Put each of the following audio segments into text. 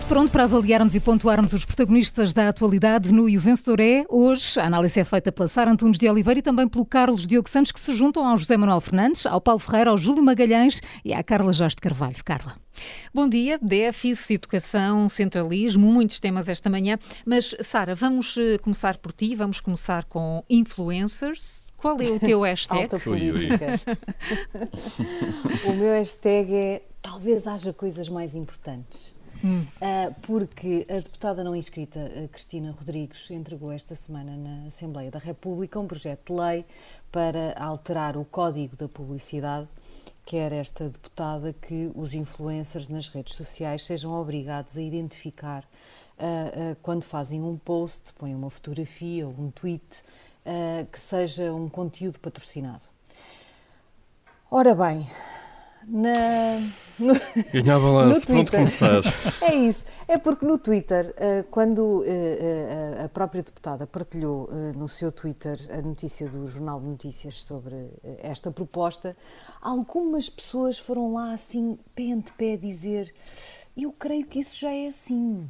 Tudo pronto para avaliarmos e pontuarmos os protagonistas da atualidade no E o Vencedor é. Hoje, a análise é feita pela Sara Antunes de Oliveira e também pelo Carlos Diogo Santos, que se juntam ao José Manuel Fernandes, ao Paulo Ferreira, ao Júlio Magalhães e à Carla Jorge de Carvalho. Carla. Bom dia, déficit, educação, centralismo, muitos temas esta manhã. Mas, Sara, vamos começar por ti, vamos começar com influencers. Qual é o teu hashtag? Alta política. O meu hashtag é talvez haja coisas mais importantes. Porque a deputada não inscrita Cristina Rodrigues entregou esta semana na Assembleia da República um projeto de lei para alterar o Código da Publicidade. Quer esta deputada que os influencers nas redes sociais sejam obrigados a identificar quando fazem um post, põem uma fotografia ou um tweet, que seja um conteúdo patrocinado. Ora bem, ganhar balanço, pronto começar. É isso, é porque no Twitter, quando a própria deputada partilhou no seu Twitter a notícia do Jornal de Notícias sobre esta proposta, algumas pessoas foram lá assim, pé ante pé, dizer: eu creio que isso já é assim.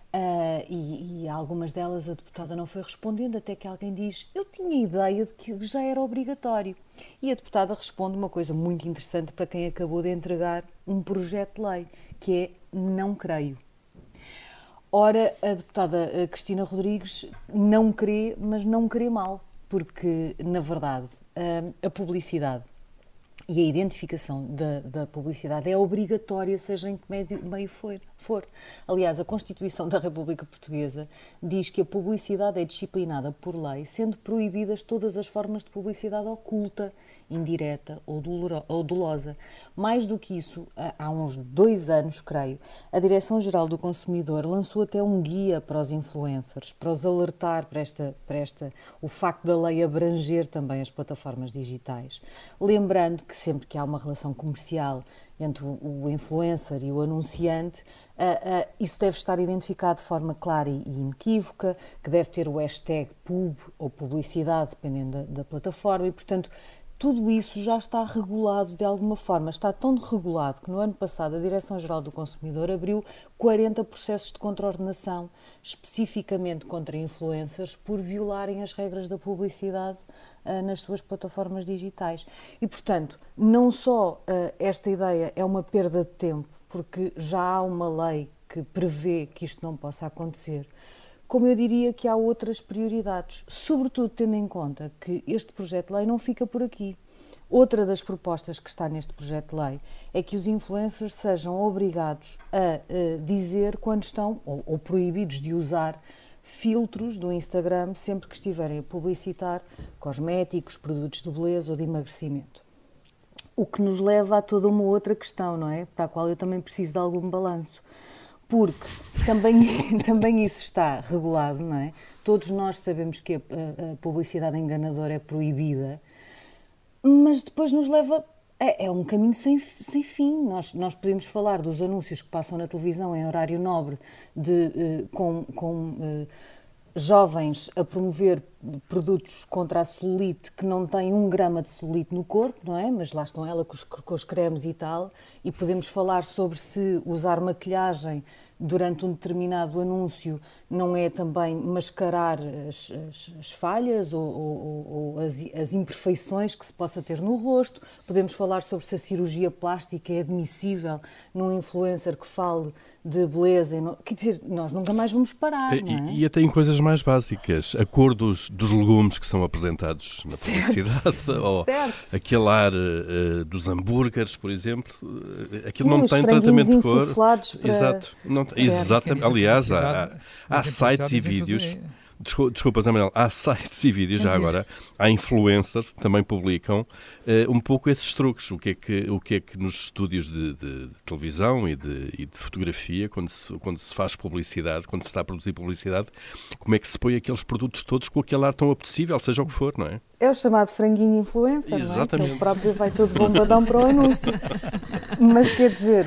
E algumas delas a deputada não foi respondendo, até que alguém diz: eu tinha ideia de que já era obrigatório. E a deputada responde uma coisa muito interessante para quem acabou de entregar um projeto de lei, que é: não creio. Ora, a deputada Cristina Rodrigues não crê, mas não crê mal, porque, na verdade, a publicidade e a identificação da publicidade é obrigatória, seja em que meio for. Aliás, a Constituição da República Portuguesa diz que a publicidade é disciplinada por lei, sendo proibidas todas as formas de publicidade oculta, indireta ou dolosa. Mais do que isso, há uns 2 anos, creio, a Direção-Geral do Consumidor lançou até um guia para os influencers, para os alertar para o facto da lei abranger também as plataformas digitais. Lembrando que sempre que há uma relação comercial entre o influencer e o anunciante, isso deve estar identificado de forma clara e inequívoca, que deve ter o hashtag pub ou publicidade, dependendo da plataforma, e, portanto, tudo isso já está regulado de alguma forma. Está tão regulado que no ano passado a Direção-Geral do Consumidor abriu 40 processos de contraordenação, especificamente contra influencers, por violarem as regras da publicidade nas suas plataformas digitais. E, portanto, não só esta ideia é uma perda de tempo, porque já há uma lei que prevê que isto não possa acontecer, como eu diria que há outras prioridades, sobretudo tendo em conta que este projeto de lei não fica por aqui. Outra das propostas que está neste projeto de lei é que os influencers sejam obrigados a dizer quando estão, ou proibidos de usar, filtros do Instagram sempre que estiverem a publicitar cosméticos, produtos de beleza ou de emagrecimento. O que nos leva a toda uma outra questão, não é? Para a qual eu também preciso de algum balanço. Porque também isso está regulado, não é? Todos nós sabemos que a publicidade enganadora é proibida, mas depois nos leva... É um caminho sem fim. Nós podemos falar dos anúncios que passam na televisão em horário nobre com jovens a promover produtos contra a celulite que não têm 1 grama de celulite no corpo, não é? Mas lá estão ela com os cremes e tal. E podemos falar sobre se usar maquilhagem durante um determinado anúncio não é também mascarar as falhas ou as imperfeições que se possa ter no rosto. Podemos falar sobre se a cirurgia plástica é admissível num influencer que fale de beleza. Quer dizer, nós nunca mais vamos parar, não é? E até em coisas mais básicas. A cor dos legumes que são apresentados na publicidade, ou aquele ar dos hambúrgueres, por exemplo. Aquilo não tem tratamento de cor. Exato. Exatamente. Aliás, há sites e vídeos. Desculpa, Zé Manuel, há sites e vídeos, já agora, há influencers que também publicam um pouco esses truques. O que é que nos estúdios de televisão e de fotografia, quando se faz publicidade, quando se está a produzir publicidade, como é que se põe aqueles produtos todos com aquele ar tão apetecível, seja o que for, não é? É o chamado franguinho influencer, exatamente, não é? Que ele próprio vai todo bombadão para o anúncio. Mas quer dizer...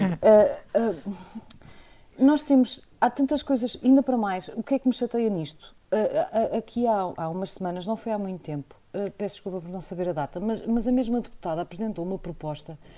há tantas coisas, ainda para mais, o que é que me chateia nisto? Aqui há umas semanas, não foi há muito tempo, peço desculpa por não saber a data, mas a mesma deputada apresentou uma proposta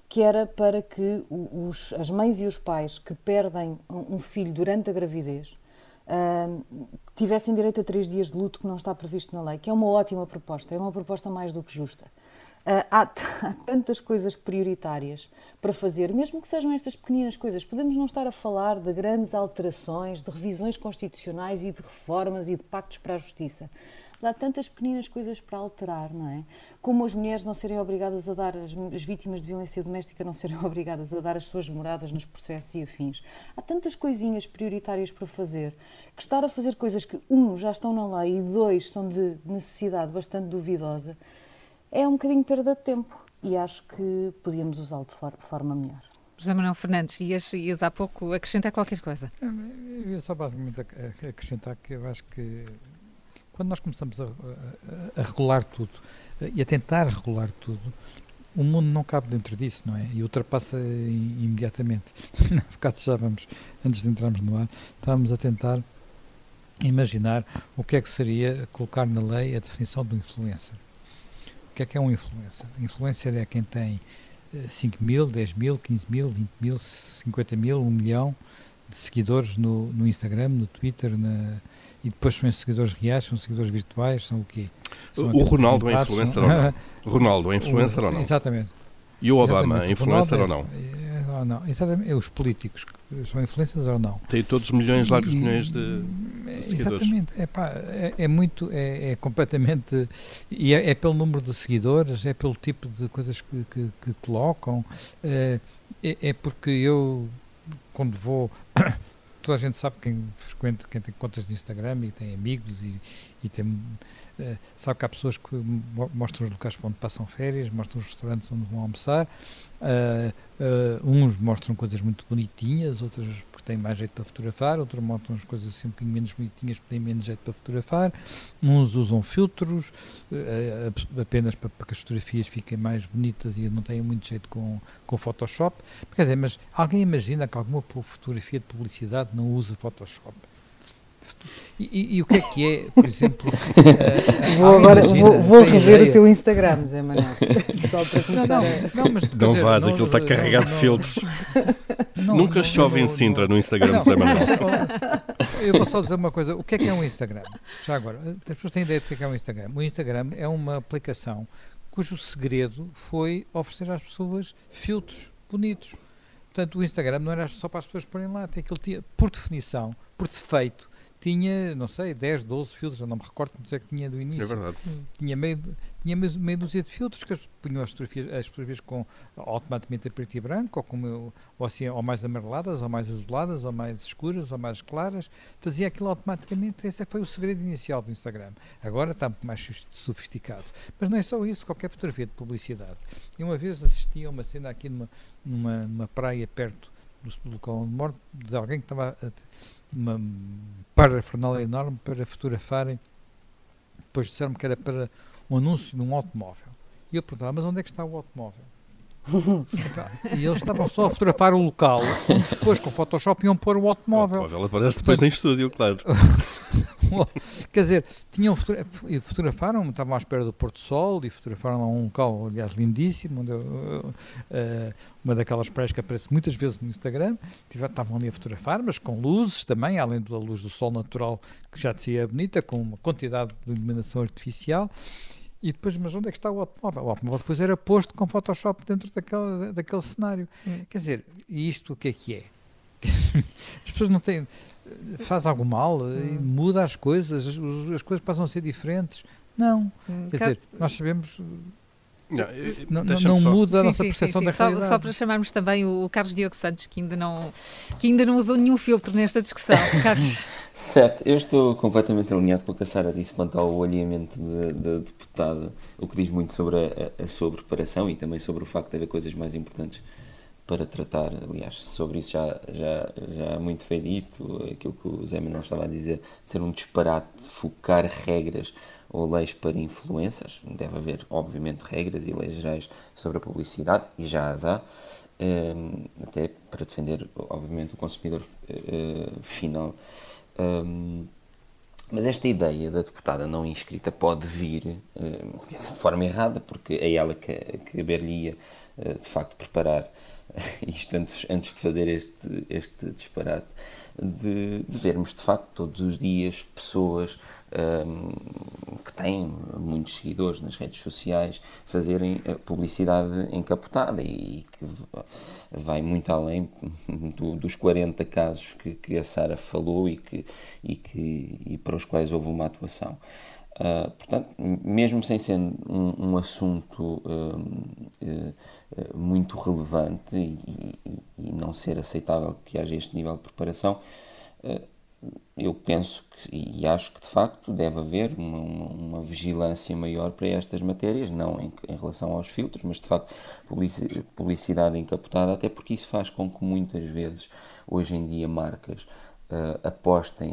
que era para que as mães e os pais que perdem um filho durante a gravidez tivessem direito a 3 dias de luto, que não está previsto na lei, que é uma ótima proposta, é uma proposta mais do que justa. Há tantas coisas prioritárias para fazer, mesmo que sejam estas pequenas coisas. Podemos não estar a falar de grandes alterações, de revisões constitucionais e de reformas e de pactos para a justiça. Mas há tantas pequenas coisas para alterar, não é? Como as mulheres não serem obrigadas a dar, as vítimas de violência doméstica não serem obrigadas a dar as suas moradas nos processos e afins. Há tantas coisinhas prioritárias para fazer, que estar a fazer coisas que, já estão na lei e 2, são de necessidade bastante duvidosa, é um bocadinho perda de tempo e acho que podíamos usá-lo de forma melhor. José Manuel Fernandes, ias há pouco acrescentar qualquer coisa? Eu ia só basicamente acrescentar que eu acho que quando nós começamos a regular tudo e a tentar regular tudo, o mundo não cabe dentro disso, não é? E ultrapassa imediatamente. Há bocado antes de entrarmos no ar, estávamos a tentar imaginar o que é que seria colocar na lei a definição do influencer. O que é um influencer? Influencer é quem tem 5 mil, 10 mil, 15 mil, 20 mil, 50 mil, 1 milhão de seguidores no Instagram, no Twitter, e depois são seguidores reais, são seguidores virtuais, são o quê? O Ronaldo é influencer ou não? Ronaldo é influencer ou não? Exatamente. E o Obama é influencer ou não? Não, exatamente. Os políticos são influencers ou não? Tem todos milhões, largos milhões de seguidores. Exatamente. É completamente... E é pelo número de seguidores, é pelo tipo de coisas que colocam. É porque eu, quando vou... Toda a gente sabe, quem tem contas de Instagram e tem amigos e tem, sabe que há pessoas que mostram os locais onde passam férias, mostram os restaurantes onde vão almoçar, uns mostram coisas muito bonitinhas, outros porque têm mais jeito para fotografar, outros mostram as coisas assim um bocadinho menos bonitinhas porque têm menos jeito para fotografar, uns usam filtros apenas para que as fotografias fiquem mais bonitas e não tenham muito jeito com Photoshop. Quer dizer, mas alguém imagina que alguma fotografia de publicidade não usa Photoshop? E o que é, por exemplo... Vou rever o teu Instagram, Zé Manuel. Só para começar não vais, aquilo está carregado de filtros. Nunca chove em Sintra no Instagram, Zé Manuel. Eu vou só dizer uma coisa. O que é um Instagram? Já agora, as pessoas têm ideia do que é um Instagram. O Instagram é uma aplicação cujo segredo foi oferecer às pessoas filtros bonitos. Portanto, o Instagram não era só para as pessoas porem lá. Aquilo tinha, por definição, por defeito, tinha, não sei, 10, 12 filtros, eu não me recordo como dizer que tinha do início. É verdade. Tinha meia dúzia de filtros que punham as fotografias automaticamente a preto e branco, ou mais amareladas, ou mais azuladas, ou mais escuras, ou mais claras. Fazia aquilo automaticamente. Esse foi o segredo inicial do Instagram. Agora está muito mais sofisticado. Mas não é só isso, qualquer fotografia de publicidade. E uma vez assisti a uma cena aqui numa praia perto do local onde moro, de alguém que estava uma parafernália enorme para fotografarem. Depois disseram-me que era para um anúncio de um automóvel. E eu perguntava, mas onde é que está o automóvel? E eles estavam só a fotografar o local, depois com Photoshop iam pôr o automóvel. O automóvel aparece depois em estúdio, claro. Quer dizer, fotografaram, estavam à espera do Porto Sol e fotografaram lá um local, aliás, lindíssimo, onde uma daquelas praias que aparece muitas vezes no Instagram. Estavam ali a fotografar, mas com luzes também, além da luz do sol natural, que já de si é bonita, com uma quantidade de iluminação artificial. E depois, mas onde é que está o automóvel? O automóvel depois era posto com Photoshop dentro daquele cenário. Quer dizer, e isto o que é? As pessoas não têm... Faz algo mal, muda as coisas passam a ser diferentes. Não. Quer dizer, nós sabemos... Não muda a nossa percepção da realidade. Só para chamarmos também o Carlos Diogo Santos, que ainda não usou nenhum filtro nesta discussão. Carlos. Certo, eu estou completamente alinhado com o que a Sara disse quanto ao alinhamento da deputada, o que diz muito sobre a sua preparação e também sobre o facto de haver coisas mais importantes para tratar. Aliás, sobre isso já muito foi dito, aquilo que o Zé Manuel estava a dizer, de ser um disparate focar regras ou leis para influências. Deve haver, obviamente, regras e leis gerais sobre a publicidade, e já as há, até para defender, obviamente, o consumidor final. Mas esta ideia da deputada não inscrita pode vir de forma errada, porque é ela que caber-lhe-ia, de facto, preparar isto antes de fazer este disparate, de vermos, de facto, todos os dias pessoas que têm muitos seguidores nas redes sociais fazerem publicidade encapotada e que vai muito além dos 40 casos que a Sara falou e para os quais houve uma atuação. Portanto, mesmo sem ser um assunto muito relevante e não ser aceitável que haja este nível de preparação, eu penso e acho que de facto deve haver uma vigilância maior para estas matérias, não em relação aos filtros, mas de facto publicidade encapotada, até porque isso faz com que muitas vezes, hoje em dia, marcas apostem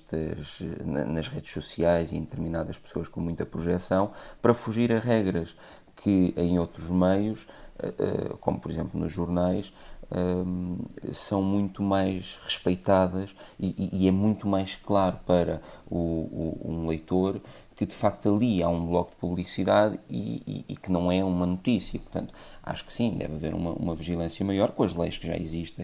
nas redes sociais e em determinadas pessoas com muita projeção para fugir a regras que em outros meios, como por exemplo nos jornais, são muito mais respeitadas e é muito mais claro para um leitor que de facto ali há um bloco de publicidade e que não é uma notícia. Portanto, acho que sim, deve haver uma vigilância maior com as leis que já existem,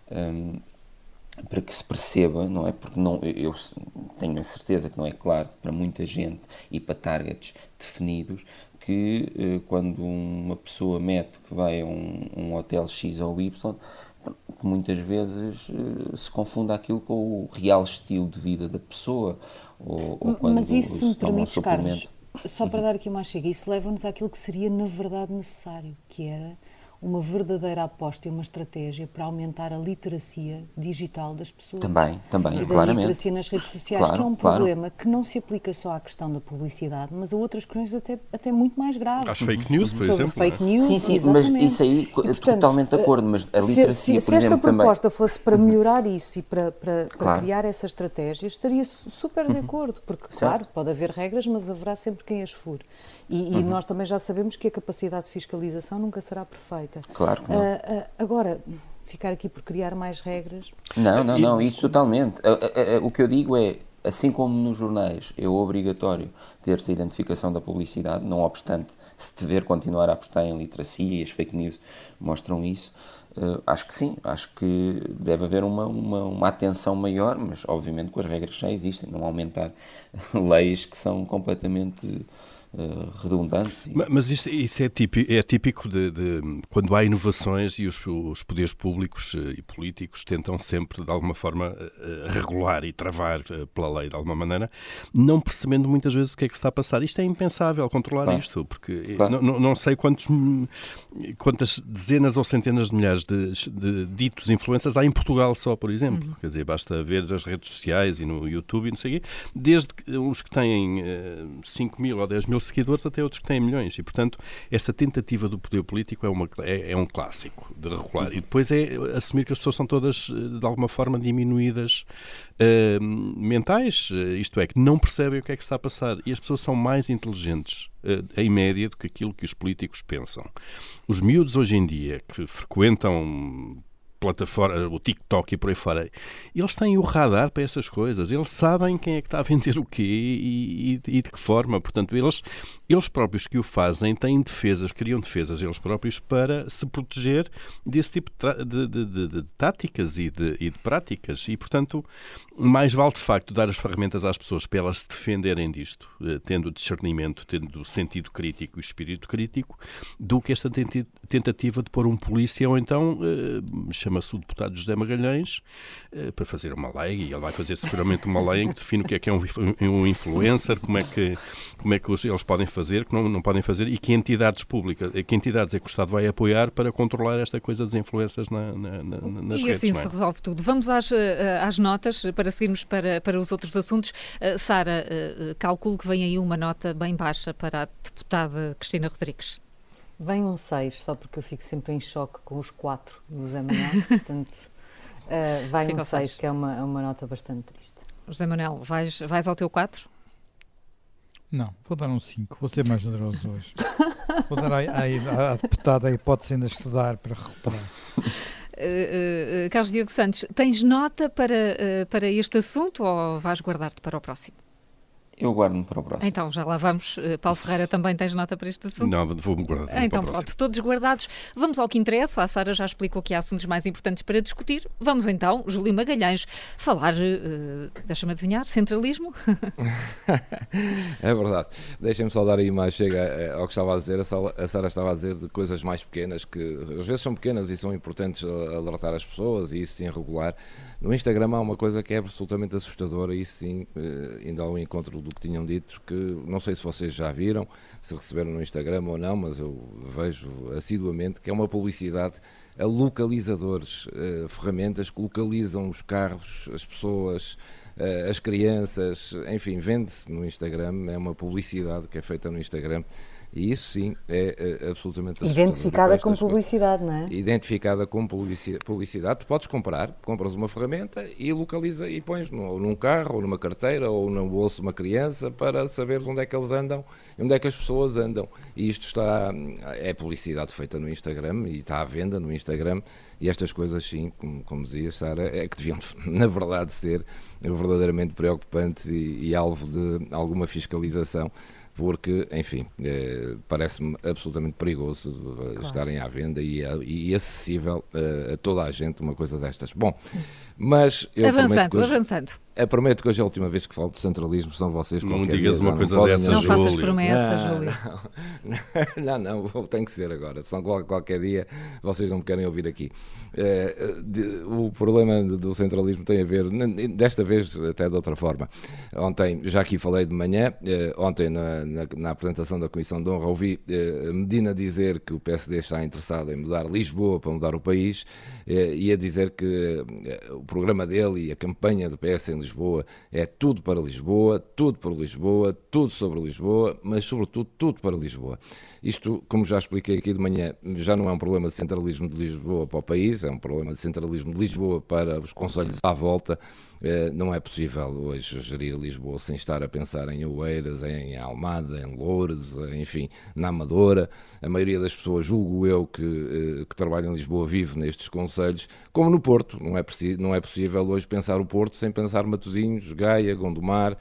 para que se perceba, não é? Porque eu tenho a certeza que não é claro para muita gente e para targets definidos que quando uma pessoa mete que vai a um hotel X ou Y, que muitas vezes se confunda aquilo com o real estilo de vida da pessoa ou quando mas isso, se me permites, Carlos, só para Uhum. dar aqui uma chega, isso leva-nos àquilo que seria na verdade necessário, que era uma verdadeira aposta e uma estratégia para aumentar a literacia digital das pessoas. Também, E da claramente. literacia nas redes sociais, Claro, que é um claro. problema que não se aplica só à questão da publicidade, mas a outras questões até muito mais graves. Às fake news, por Sobre exemplo. fake não é? news, Sim, exatamente. mas isso aí, portanto, totalmente de acordo, mas a literacia, se por exemplo, esta também... proposta fosse para melhorar isso e para Claro. criar essa estratégia, estaria super de acordo, porque, claro, pode haver regras, mas haverá sempre quem as fure. E nós também já sabemos que a capacidade de fiscalização nunca será perfeita. Claro que não. Agora, ficar aqui por criar mais regras... Não, isso totalmente. O que eu digo é, assim como nos jornais é obrigatório ter-se a identificação da publicidade, não obstante se dever continuar a apostar em literacia, e as fake news mostram isso, acho que sim, acho que deve haver uma atenção maior, mas obviamente com as regras que já existem, não aumentar leis que são completamente... redundantes. Mas isso é típico de quando há inovações e os poderes públicos e políticos tentam sempre, de alguma forma, regular e travar pela lei, de alguma maneira, não percebendo muitas vezes o que é que se está a passar. Isto é impensável, controlar isto, porque não sei quantas dezenas ou centenas de milhares de ditos influencers há em Portugal só, por exemplo. Quer dizer, basta ver as redes sociais e no YouTube e não sei o quê, desde os que têm 5 mil ou 10 mil seguidores até outros que têm milhões. E, portanto, essa tentativa do poder político é um clássico de regular. E depois é assumir que as pessoas são todas, de alguma forma, diminuídas mentais, isto é, que não percebem o que é que está a passar. E as pessoas são mais inteligentes, em média, do que aquilo que os políticos pensam. Os miúdos, hoje em dia, que frequentam plataforma, o TikTok e por aí fora, eles têm o radar para essas coisas, eles sabem quem é que está a vender o quê e de que forma. Portanto, eles próprios que o fazem têm defesas, criam defesas eles próprios para se proteger desse tipo de táticas e de práticas. E, portanto, mais vale de facto dar as ferramentas às pessoas para elas se defenderem disto, tendo discernimento, tendo sentido crítico e espírito crítico, do que esta tentativa de pôr um polícia ou então chama-se o deputado José Magalhães para fazer uma lei, e ele vai fazer seguramente uma lei em que define o que é um influencer, como é que eles podem fazer, que não podem fazer, e que entidades públicas, que entidades é que o Estado vai apoiar para controlar esta coisa das influências nas redes. E assim se resolve tudo. Vamos às notas, para seguirmos para os outros assuntos. Sara, calculo que vem aí uma nota bem baixa para a deputada Cristina Rodrigues. Vem um 6, só porque eu fico sempre em choque com os 4 do José Manuel, portanto, vai um 6, que é uma nota bastante triste. José Manuel, vais ao teu 4? Não, vou dar um 5, vou ser mais generoso hoje. Vou dar à deputada a hipótese ainda de estudar para recuperar. Carlos Diogo Santos, tens nota para este assunto ou vais guardar-te para o próximo? Eu guardo-me para o próximo. Então, já lá vamos. Paulo Ferreira, também tens nota para este assunto? Não, vou-me guardar. Então, pronto, todos guardados. Vamos ao que interessa. A Sara já explicou que há assuntos mais importantes para discutir. Vamos então, Júlio Magalhães, falar, deixa-me adivinhar, centralismo? É verdade. Deixem-me só dar aí mais chega ao que estava a dizer. A Sara estava a dizer de coisas mais pequenas, que às vezes são pequenas e são importantes alertar as pessoas, e isso sim regular. No Instagram há uma coisa que é absolutamente assustadora, e isso sim, ainda ao encontro do que tinham dito, que não sei se vocês já viram, se receberam no Instagram ou não, mas eu vejo assiduamente, que é uma publicidade a localizadores, ferramentas que localizam os carros, as pessoas, as crianças, enfim, vende-se no Instagram, é uma publicidade que é feita no Instagram. E isso sim é absolutamente assustador. Identificada com publicidade, não é? Identificada com publicidade. Tu podes compras uma ferramenta e localiza e pões num carro, ou numa carteira, ou no bolso de uma criança, para saberes onde é que eles andam e onde é que as pessoas andam. E isto é publicidade feita no Instagram e está à venda no Instagram. E estas coisas sim, como dizia Sara, é que deviam na verdade ser verdadeiramente preocupantes e alvo de alguma fiscalização. Porque, enfim, parece-me absolutamente perigoso estarem à venda e acessível a toda a gente uma coisa destas. Bom, mas eu avançando. Prometo que hoje é a última vez que falo de centralismo, são vocês não digas uma coisa dessa, não faças promessas, Júlio. Não, tem que ser agora, senão qualquer dia vocês não me querem ouvir aqui. O problema do centralismo tem a ver, desta vez até de outra forma. Ontem, já aqui falei de manhã, ontem na apresentação da Comissão de Honra ouvi Medina dizer que o PSD está interessado em mudar Lisboa para mudar o país, e a dizer que o programa dele e a campanha do PS em Lisboa é tudo para Lisboa, tudo por Lisboa, tudo sobre Lisboa, mas sobretudo tudo para Lisboa. Isto, como já expliquei aqui de manhã, já não é um problema de centralismo de Lisboa para o país, é um problema de centralismo de Lisboa para os concelhos à volta. Não é possível hoje gerir Lisboa sem estar a pensar em Oeiras, em Almada, em Loures, enfim, na Amadora. A maioria das pessoas, julgo eu, que trabalham em Lisboa vive nestes concelhos, como no Porto. Não é possível hoje pensar o Porto sem pensar Matosinhos, Gaia, Gondomar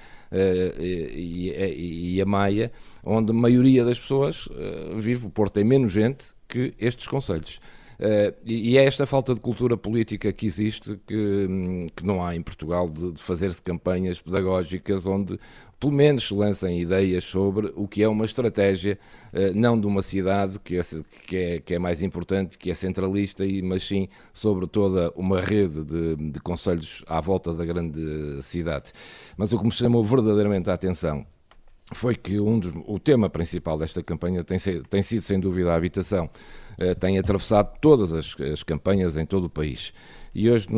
e a Maia, onde a maioria das pessoas vive. O Porto tem menos gente que estes concelhos. E é esta falta de cultura política que existe, que não há em Portugal, de fazer-se campanhas pedagógicas onde pelo menos se lancem ideias sobre o que é uma estratégia, não de uma cidade que é mais importante, que é centralista, mas sim sobre toda uma rede de concelhos à volta da grande cidade. Mas o que me chamou verdadeiramente a atenção foi que o tema principal desta campanha tem sido, sem dúvida, a habitação. Tem atravessado todas as campanhas em todo o país. E hoje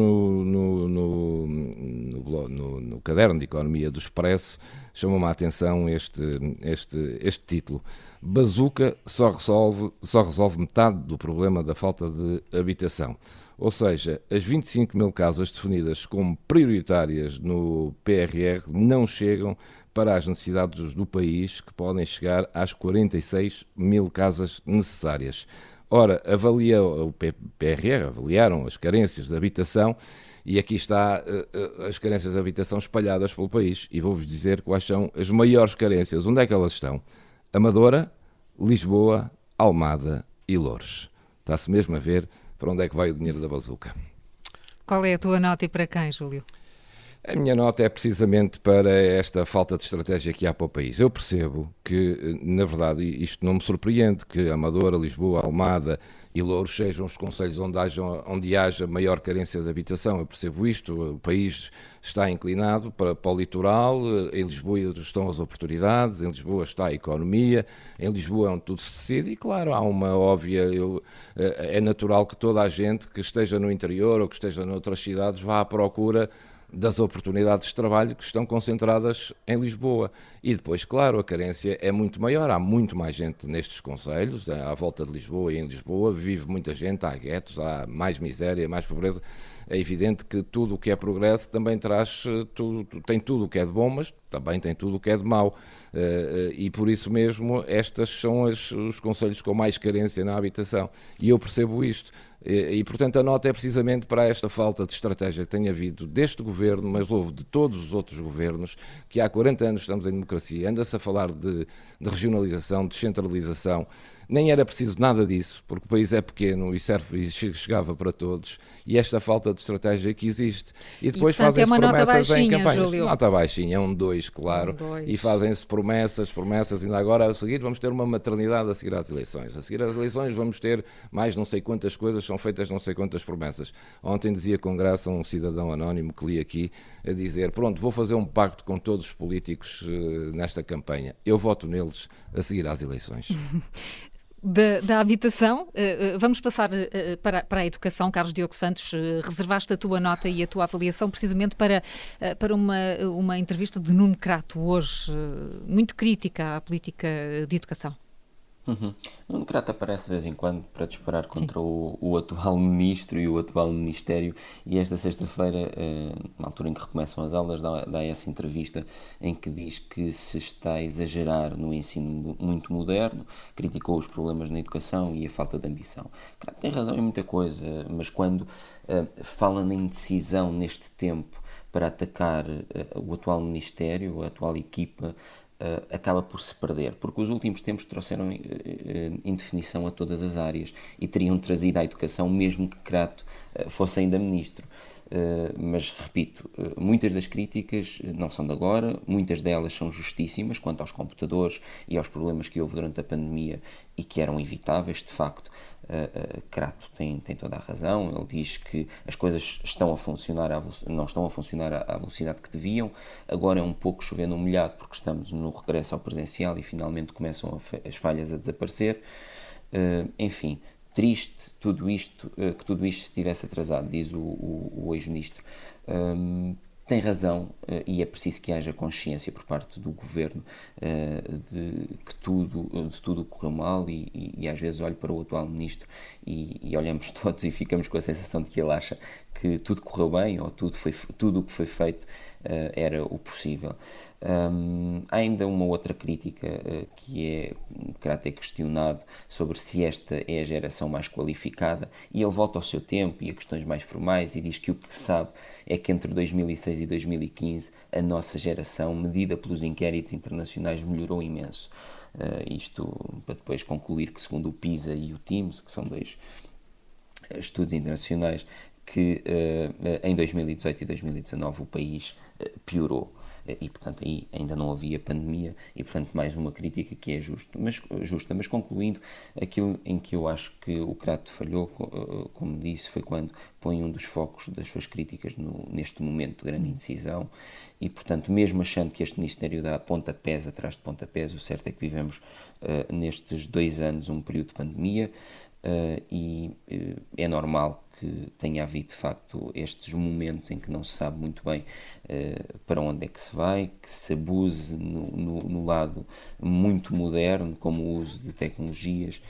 no caderno de Economia do Expresso chamou-me a atenção este título: Bazuca só resolve metade do problema da falta de habitação. Ou seja, as 25 mil casas definidas como prioritárias no PRR não chegam para as necessidades do país, que podem chegar às 46 mil casas necessárias. Ora, o PRR avaliaram as carências de habitação, e aqui está as carências de habitação espalhadas pelo país, e vou-vos dizer quais são as maiores carências. Onde é que elas estão? Amadora, Lisboa, Almada e Loures. Está-se mesmo a ver para onde é que vai o dinheiro da bazuca. Qual é a tua nota e para quem, Júlio? A minha nota é precisamente para esta falta de estratégia que há para o país. Eu percebo que, na verdade, isto não me surpreende, que Amadora, Lisboa, Almada e Louros sejam os concelhos onde haja maior carência de habitação. Eu percebo isto, o país está inclinado para o litoral, em Lisboa estão as oportunidades, em Lisboa está a economia, em Lisboa é onde tudo se decide, e claro, há uma óbvia, é natural que toda a gente que esteja no interior ou que esteja noutras cidades vá à procura das oportunidades de trabalho que estão concentradas em Lisboa. E depois, claro, a carência é muito maior, há muito mais gente nestes concelhos, à volta de Lisboa e em Lisboa, vive muita gente, há guetos, há mais miséria, mais pobreza. É evidente que tudo o que é progresso também tem tudo o que é de bom, mas também tem tudo o que é de mau. E por isso mesmo, estas são os concelhos com mais carência na habitação. E eu percebo isto. E, portanto, a nota é precisamente para esta falta de estratégia que tem havido deste governo, mas houve de todos os outros governos, que há 40 anos estamos em democracia, anda-se a falar de regionalização, de descentralização. Nem era preciso nada disso, porque o país é pequeno e chegava para todos, e esta falta de estratégia que existe. E depois fazem-se promessas em campanhas. Júlio. Nota baixinha, é um 2, claro. E fazem-se promessas, ainda agora a seguir vamos ter uma maternidade a seguir às eleições. A seguir às eleições vamos ter mais não sei quantas coisas, são feitas não sei quantas promessas. Ontem dizia com graça um cidadão anónimo que li aqui, a dizer, pronto, vou fazer um pacto com todos os políticos nesta campanha. Eu voto neles a seguir às eleições. Da habitação, vamos passar para a educação. Carlos Diogo Santos, reservaste a tua nota e a tua avaliação precisamente para uma entrevista de Nuno Crato hoje, muito crítica à política de educação. Nuno Crato aparece de vez em quando para disparar contra o atual ministro e o atual ministério, e esta sexta-feira, na altura em que recomeçam as aulas, dá essa entrevista em que diz que se está a exagerar no ensino muito moderno, criticou os problemas na educação e a falta de ambição. Crato tem razão em muita coisa, mas quando fala na indecisão neste tempo para atacar o atual ministério, a atual equipa, acaba por se perder, porque os últimos tempos trouxeram indefinição a todas as áreas e teriam trazido à educação mesmo que Crato fosse ainda ministro. Mas, repito, muitas das críticas não são de agora, muitas delas são justíssimas quanto aos computadores e aos problemas que houve durante a pandemia e que eram evitáveis, de facto. Crato tem toda a razão, ele diz que as coisas não estão a funcionar à velocidade que deviam, agora é um pouco chover no molhado porque estamos no regresso ao presencial e finalmente começam as falhas a desaparecer. Enfim, triste que tudo isto se tivesse atrasado, diz o ex-ministro. Tem razão, e é preciso que haja consciência por parte do governo de que tudo correu mal, e às vezes olho para o atual ministro e olhamos todos e ficamos com a sensação de que ele acha que tudo correu bem, ou tudo o que foi feito era o possível. Há ainda uma outra crítica que Crato é questionado sobre se esta é a geração mais qualificada, e ele volta ao seu tempo e a questões mais formais e diz que o que sabe é que entre 2006 e 2015 a nossa geração, medida pelos inquéritos internacionais, melhorou imenso. Isto para depois concluir que, segundo o PISA e o TIMSS, que são dois estudos internacionais, que em 2018 e 2019 o país piorou. E, portanto, aí ainda não havia pandemia e, portanto, mais uma crítica que é justa. Mas concluindo, aquilo em que eu acho que o Crato falhou, como disse, foi quando põe um dos focos das suas críticas neste momento de grande indecisão e, portanto, mesmo achando que este Ministério dá pontapés atrás de pontapés, o certo é que vivemos nestes 2 anos um período de pandemia e é normal que tenha havido, de facto, estes momentos em que não se sabe muito bem para onde é que se vai, que se abuse no lado muito moderno, como o uso de tecnologias,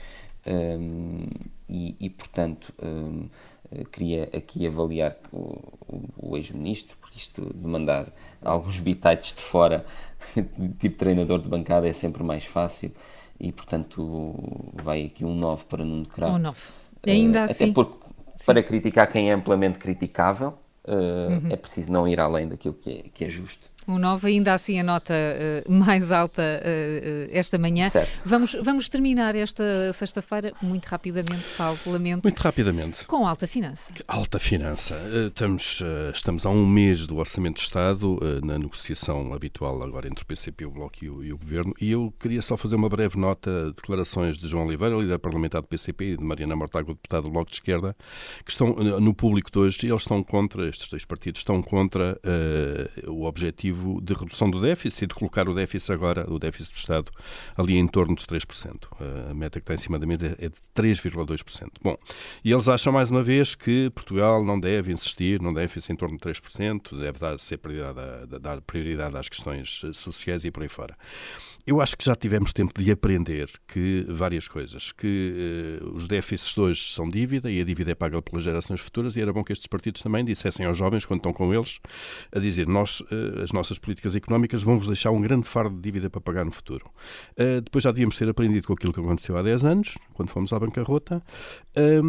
portanto, queria aqui avaliar o ex-ministro, porque isto de mandar alguns bitites de fora, tipo treinador de bancada, é sempre mais fácil, e, portanto, vai aqui um 9 para Nuno Crato. Um 9. Ainda assim. Até porque, para criticar quem é amplamente criticável, é preciso não ir além daquilo que é justo. Um 9, ainda assim a nota mais alta esta manhã. Certo. Vamos terminar esta sexta-feira muito rapidamente, Paulo, lamento. Muito rapidamente. Com alta finança. Alta finança. Estamos há um mês do Orçamento de Estado, na negociação habitual agora entre o PCP, o Bloco e o Governo, e eu queria só fazer uma breve nota de declarações de João Oliveira, líder parlamentar do PCP, e de Mariana Mortágua, deputado do Bloco de Esquerda, que estão no público de hoje, e eles estão contra, estes 2 partidos estão contra o objetivo de redução do déficit e de colocar o déficit agora, o déficit do Estado, ali em torno dos 3%. A meta que está em cima da mesa é de 3,2%. Bom, e eles acham mais uma vez que Portugal não deve insistir num déficit em torno de 3%, deve dar prioridade às questões sociais e por aí fora. Eu acho que já tivemos tempo de aprender que várias coisas, que os déficits de hoje são dívida e a dívida é paga pelas gerações futuras, e era bom que estes partidos também dissessem aos jovens, quando estão com eles, a dizer, as nossas políticas económicas vão-vos deixar um grande fardo de dívida para pagar no futuro. Depois já devíamos ter aprendido com aquilo que aconteceu há 10 anos, quando fomos à bancarrota,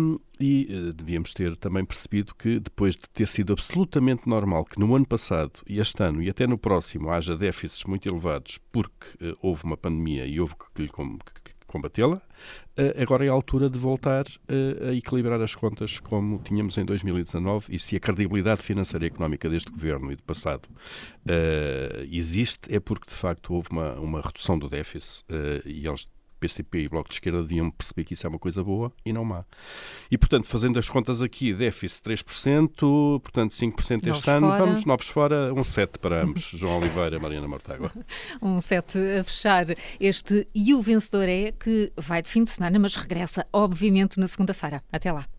e devíamos ter também percebido que, depois de ter sido absolutamente normal que no ano passado e este ano e até no próximo haja déficits muito elevados porque houve uma pandemia e houve que combatê-la, agora é a altura de voltar a equilibrar as contas como tínhamos em 2019, e se a credibilidade financeira e económica deste governo e do passado existe, é porque de facto houve uma redução do déficit e eles, PCP e Bloco de Esquerda, deviam perceber que isso é uma coisa boa e não má. E, portanto, fazendo as contas aqui, déficit 3%, portanto 5% este ano, vamos novos fora, 7 para ambos, João Oliveira, Mariana Mortágua. 7 a fechar este E o Vencedor é, que vai de fim de semana, mas regressa, obviamente, na segunda-feira. Até lá.